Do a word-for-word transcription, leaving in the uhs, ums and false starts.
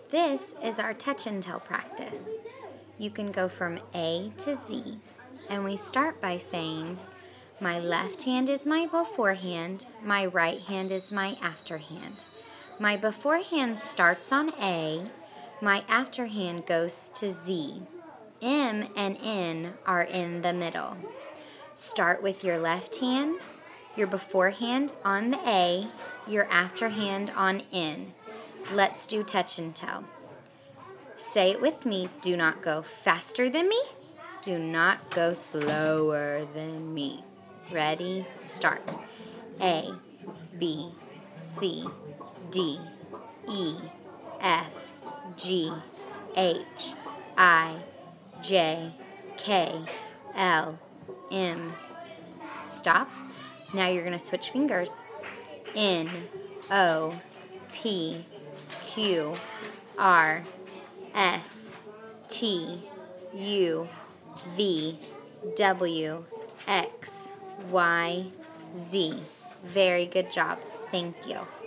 This is our touch and tell practice. You can go from A to Z, and we start by saying, my left hand is my beforehand, my right hand is my afterhand. My beforehand starts on A, my afterhand goes to Z. M and N are in the middle. Start with your left hand, your beforehand on the A, your afterhand on N. Let's do touch and tell. Say it with me. Do not go faster than me. Do not go slower than me. Ready? Start. A, B, C, D, E, F, G, H, I, J, K, L, M. Stop. Now you're going to switch fingers. N, O, P, Q, R, S, T, U, V, W, X, Y, Z. Very good job. Thank you.